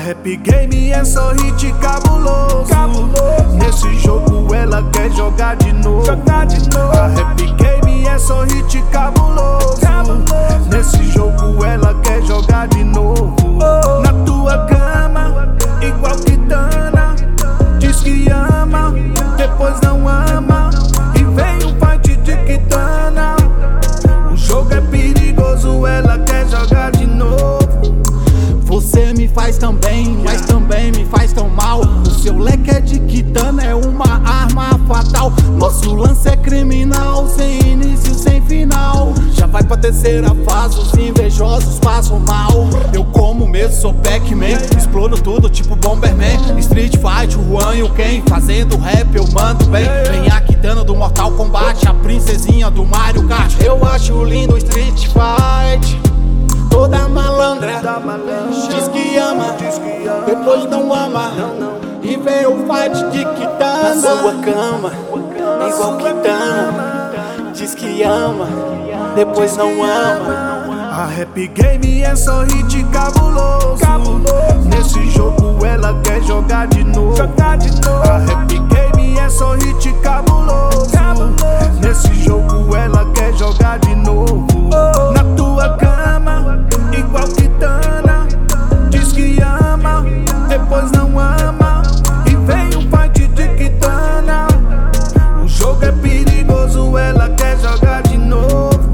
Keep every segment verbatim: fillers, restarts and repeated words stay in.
Rap Game é só hit cabuloso. cabuloso. Nesse jogo ela quer jogar de novo. Jogar de novo. A Rap Game é só hit cabuloso. cabuloso. Nesse jogo ela quer jogar de novo. Oh. Na tua cama, igual Kitana. Diz que ama, depois não ama. E vem o fight de Kitana. O jogo é perigoso, ela quer jogar de novo. Você me faz tão bem, mas também me faz tão mal. O seu leque é de Kitana, é uma arma fatal. Nosso lance é criminal, sem início, sem final. Já vai pra terceira fase, os invejosos passam mal. Eu como mesmo, sou Pac-Man, explodo tudo tipo Bomberman. Street Fight, o Juan e o Ken, fazendo rap eu mando bem. Vem a Kitana do Mortal Kombat, a princesinha do Mario Kart. Eu acho lindo o Street Fight, toda malandra, diz que ama, depois não ama. E vem o fight de Kitana. Na sua cama, igual Kitana. Diz que ama, depois não ama. A Rap Game é só hit cabuloso. cabuloso. Nesse jogo ela quer jogar de novo. Jogar de novo. A Rap Game é só hit cabuloso. cabuloso. Nesse jogo ela quer jogar de novo. Oh. Na tua cama, igual Kitana. Diz que ama, depois não ama. E vem o fight de Kitana. O jogo é perigoso, ela quer jogar de novo.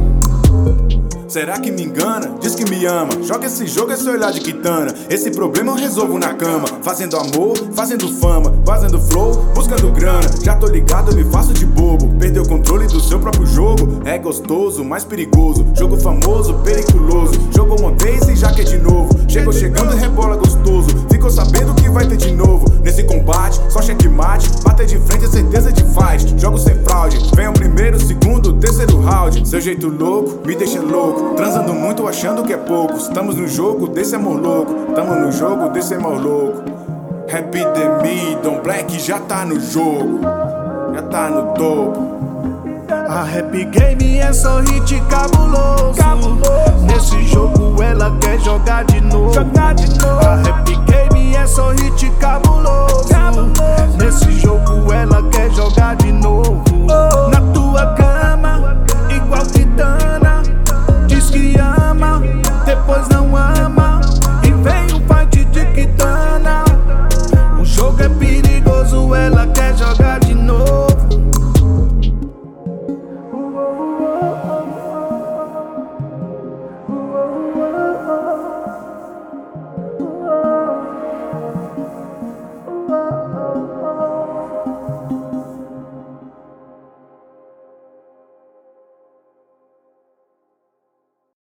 Será que me engana? Diz que me ama. Joga esse jogo, esse olhar de Kitana. Esse problema eu resolvo na cama. Fazendo amor, fazendo fama, fazendo flow, buscando grana. Já tô ligado, eu me faço de bobo. Perdeu o controle do seu próprio jogo. É gostoso, mais perigoso. Jogo famoso, periculoso. Jogou uma vez e já quer de novo. Chegou chegando e rebola gostoso. Ficou sabendo que vai ter de novo. Nesse combate, só checkmate. Bater de frente é certeza de fight. Jogo sem fraude. Vem o primeiro, segundo, terceiro round. Seu jeito louco, me deixa louco. Transando muito, achando que é pouco. Estamos no jogo desse amor louco. Tamo no jogo desse amor louco. Rap Demi, Don Black já tá no jogo. Já tá no topo. A Rap Game é só hit cabuloso. cabuloso. Nesse jogo ela quer jogar de novo. Jogar de novo. A Rap Game é só hit cabuloso. cabuloso. Nesse jogo ela quer jogar de novo. Oh. Na tua cama, igual Kitana. Diz que ama, depois não ama. E vem o fight de Kitana. O jogo é perigoso, ela quer jogar